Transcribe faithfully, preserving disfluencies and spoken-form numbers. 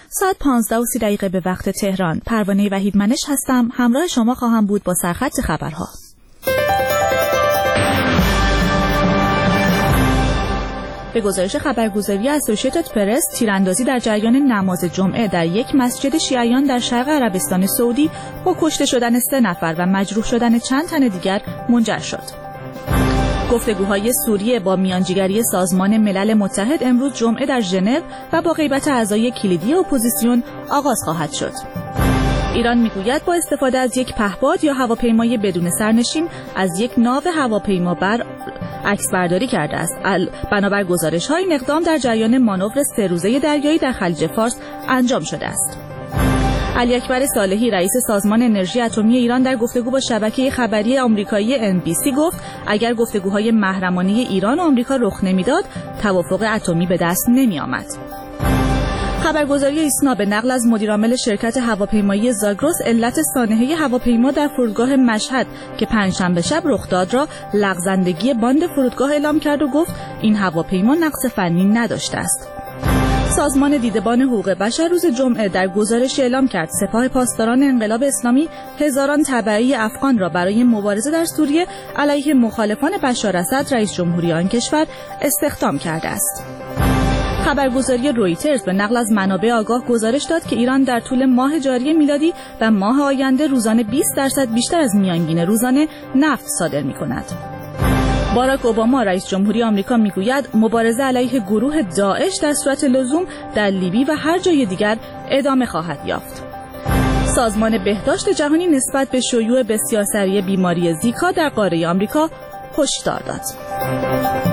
ساعت پانزده و سی دقیقه به وقت تهران. پروانه وحیدمنش هستم. همراه شما خواهم بود با سرخط خبرها. به گزارش خبرگزاری اسوشییتد پرس، تیراندازی در جریان نماز جمعه در یک مسجد شیعیان در شرق عربستان سعودی با کشته شدن سه نفر و مجروح شدن چند تن دیگر منجر شد. گفتگوهای سوریه با میانجیگری سازمان ملل متحد امروز جمعه در ژنو و با غیبت اعضای کلیدی اپوزیسیون آغاز خواهد شد. ایران میگوید با استفاده از یک پهپاد یا هواپیمای بدون سرنشین از یک ناو هواپیمابر عکس برداری کرده است. بنابر گزارش‌ها این اقدام در جریان مانور سه روزه دریایی در خلیج فارس انجام شده است. علی اکبر صالحی رئیس سازمان انرژی اتمی ایران در گفتگو با شبکه خبری آمریکایی ان بی سی گفت اگر گفتگوهای محرمانه ایران و آمریکا رخ نمیداد توافق اتمی به دست نمی آمد. خبرگزاری ایسنا به نقل از مدیرعامل شرکت هواپیمایی زاگرس علت سانحه هواپیما در فرودگاه مشهد که پنجشنبه شب رخ داد را لغزندگی باند فرودگاه اعلام کرد و گفت این هواپیما نقص فنی نداشته است. سازمان دیدبان حقوق بشر روز جمعه در گزارش اعلام کرد سپاه پاسداران انقلاب اسلامی هزاران تبعی افغان را برای مبارزه در سوریه علیه مخالفان بشار اسد رئیس جمهوری آن کشور استخدام کرده است. خبرگزاری رویترز به نقل از منابع آگاه گزارش داد که ایران در طول ماه جاری میلادی و ماه آینده روزانه بیست درصد بیشتر از میانگین روزانه نفت صادر می‌کند. باراک اوباما رئیس جمهوری آمریکا میگوید مبارزه علیه گروه داعش در صورت لزوم در لیبی و هر جای دیگر ادامه خواهد یافت. سازمان بهداشت جهانی نسبت به شیوع بسیار سریع بیماری زیکا در قاره آمریکا هشدار داد.